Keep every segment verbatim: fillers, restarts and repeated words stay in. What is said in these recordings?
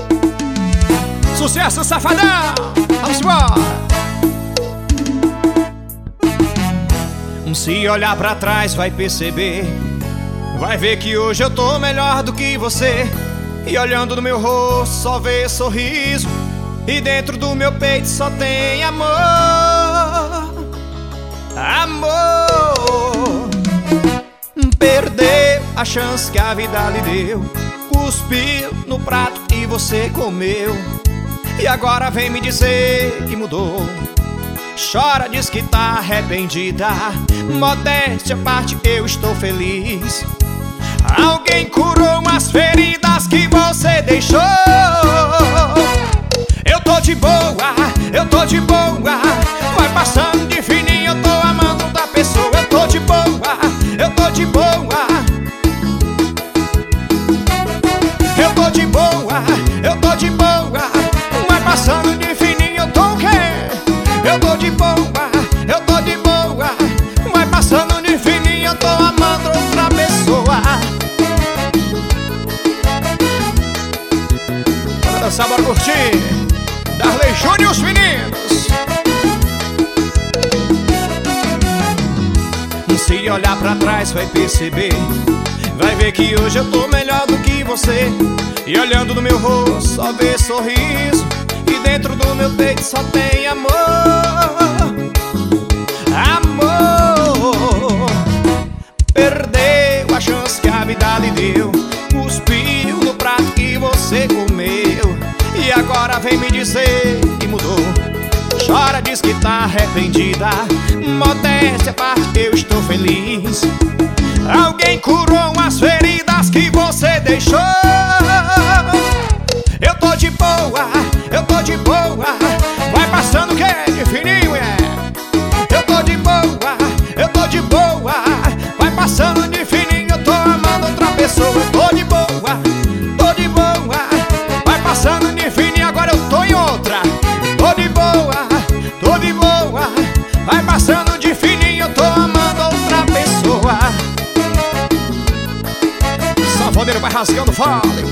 Sucesso, safadão! Vamos embora! Se olhar pra trás vai perceber, vai ver que hoje eu tô melhor do que você. E olhando no meu rosto só vê sorriso, e dentro do meu peito só tem amor. Amor. Perdeu a chance que a vida lhe deu, cuspiu no prato e você comeu, e agora vem me dizer que mudou. Chora, diz que tá arrependida. Modéstia à parte, eu estou feliz. Alguém curou as feridas que você deixou. Eu tô de boa, eu tô de boa. Vai passando de fininho, eu tô amando outra pessoa. Eu tô de boa, eu tô de boa. Eu tô de boa, eu tô de boa. Vai passando de fininho, eu tô o quê? Eu tô de boa, eu tô de boa. Vai passando de fininho, eu tô amando outra pessoa. Bora dançar, bora curtir. Darley Júnior e os meninos. Se olhar pra trás vai perceber, vai ver que hoje eu tô melhor do que você. E olhando no meu rosto só vê sorriso, e dentro do meu peito só tem amor. Amor. Perdeu a chance que a vida lhe deu, cuspiu no prato que você comeu, e agora vem me dizer que mudou. Chora, diz que tá arrependida. Modéstia à parte, eu estou feliz. Alguém curou as feridas que você deixou. Eu tô de boa, eu tô de boa. Vai passando o que? De fininho, é? Eu tô de boa, eu tô de boa. Vai passando de fininho, eu tô amando outra pessoa. Eu tô de boa, tô de boa. Vai passando de fininho, agora eu tô em outra. Tô de boa, tô de boa. Vai passando de fininho, eu tô amando outra pessoa. Sanfoneiro vai rasgando fole.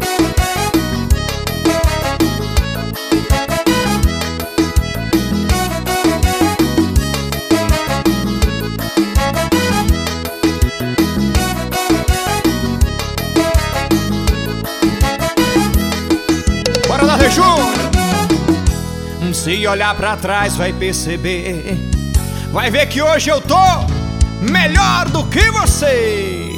Se olhar pra trás vai perceber, vai ver que hoje eu tô melhor do que você.